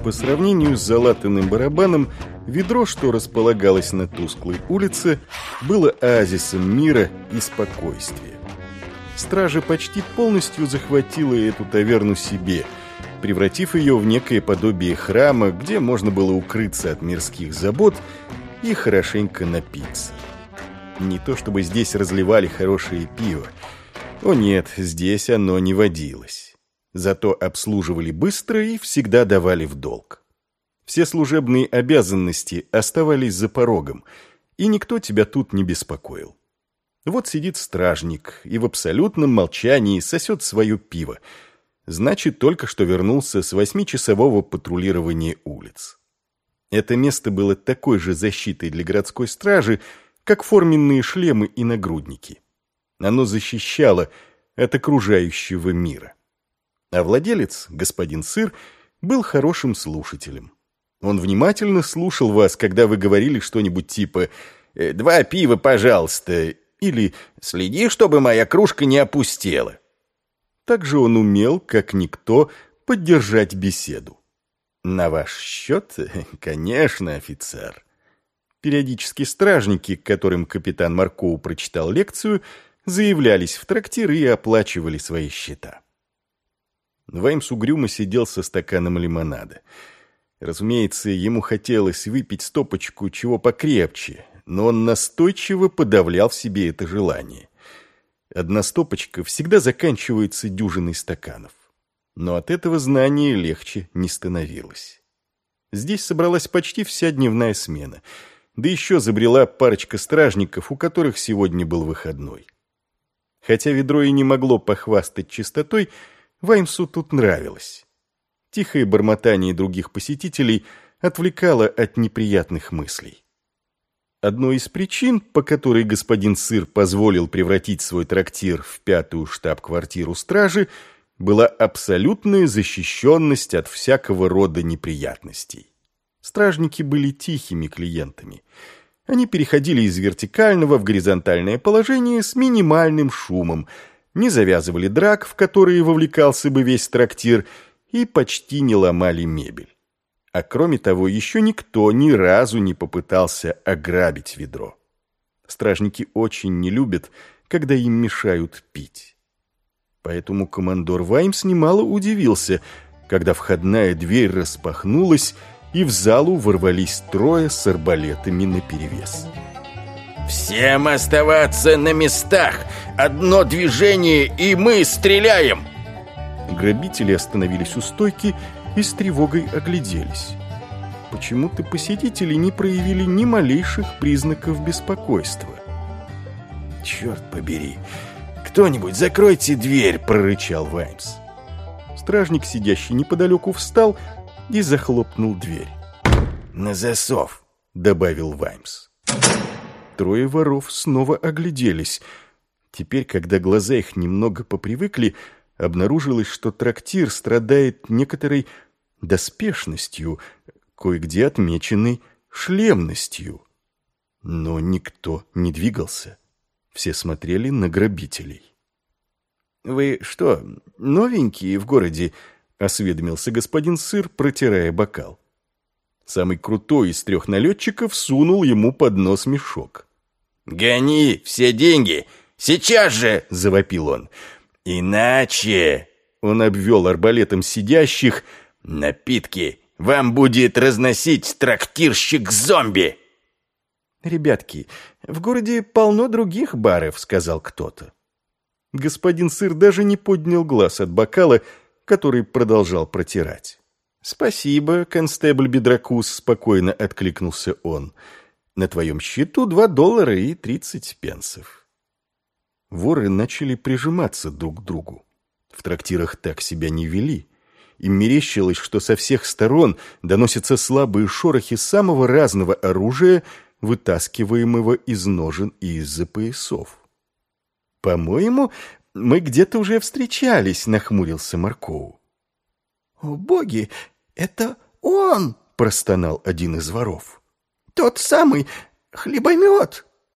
По сравнению с залатанным барабаном, ведро, что располагалось на тусклой улице, было оазисом мира и спокойствия. Стража почти полностью захватила эту таверну себе, превратив ее в некое подобие храма, где можно было укрыться от мирских забот и хорошенько напиться. Не то чтобы здесь разливали хорошее пиво. О нет, здесь оно не водилось. Зато обслуживали быстро и всегда давали в долг. Все служебные обязанности оставались за порогом, и никто тебя тут не беспокоил. Вот сидит стражник и в абсолютном молчании сосет свое пиво. Значит, только что вернулся с 8-часового патрулирования улиц. Это место было такой же защитой для городской стражи, как форменные шлемы и нагрудники. Оно защищало от окружающего мира. А владелец, господин Сыр, был хорошим слушателем. Он внимательно слушал вас, когда вы говорили что-нибудь типа «2 пива, пожалуйста», или «Следи, чтобы моя кружка не опустела». Также он умел, как никто, поддержать беседу. «На ваш счет, конечно, офицер». Периодически стражники, которым капитан Маркоу прочитал лекцию, заявлялись в трактир и оплачивали свои счета. Ваймс угрюмо сидел со стаканом лимонада. Разумеется, ему хотелось выпить стопочку чего покрепче, но он настойчиво подавлял в себе это желание. Одна стопочка всегда заканчивается дюжиной стаканов. Но от этого знания легче не становилось. Здесь собралась почти вся дневная смена, да еще забрела парочка стражников, у которых сегодня был выходной. Хотя ведро и не могло похвастать чистотой, Ваймсу тут нравилось. Тихое бормотание других посетителей отвлекало от неприятных мыслей. Одной из причин, по которой господин Сыр позволил превратить свой трактир в 5-ю штаб-квартиру стражи, была абсолютная защищенность от всякого рода неприятностей. Стражники были тихими клиентами. Они переходили из вертикального в горизонтальное положение с минимальным шумом, не завязывали драк, в которые вовлекался бы весь трактир, и почти не ломали мебель. А кроме того, еще никто ни разу не попытался ограбить ведро. Стражники очень не любят, когда им мешают пить. Поэтому командор Ваймс немало удивился, когда входная дверь распахнулась, и в залу ворвались 3 с арбалетами наперевес. «Всем оставаться на местах! Одно движение, и мы стреляем!» Грабители остановились у стойки и с тревогой огляделись. Почему-то посетители не проявили ни малейших признаков беспокойства. «Черт побери! Кто-нибудь закройте дверь!» — прорычал Ваймс. Стражник, сидящий неподалеку, встал и захлопнул дверь. «На засов!» — добавил Ваймс. 3 воров снова огляделись. Теперь, когда глаза их немного попривыкли, обнаружилось, что трактир страдает некоторой доспешностью, кое-где отмеченной шлемностью. Но никто не двигался. Все смотрели на грабителей. «Вы что, новенькие в городе?» — осведомился господин Сыр, протирая бокал. Самый крутой из 3 налетчиков сунул ему под нос мешок. «Гони все деньги! Сейчас же!» — завопил он. «Иначе...» — он обвел арбалетом сидящих. «Напитки вам будет разносить трактирщик-зомби!» «Ребятки, в городе полно других баров», — сказал кто-то. Господин Сыр даже не поднял глаз от бокала, который продолжал протирать. «Спасибо, констебль Бедракус», — спокойно откликнулся он. «На твоем счету $2.30. Воры начали прижиматься друг к другу. В трактирах так себя не вели. Им мерещилось, что со всех сторон доносятся слабые шорохи самого разного оружия, вытаскиваемого из ножен и из-за поясов. «По-моему, мы где-то уже встречались», — нахмурился Маркоу. «О, боги, это он!» — простонал один из воров. «Тот самый хлебомет!»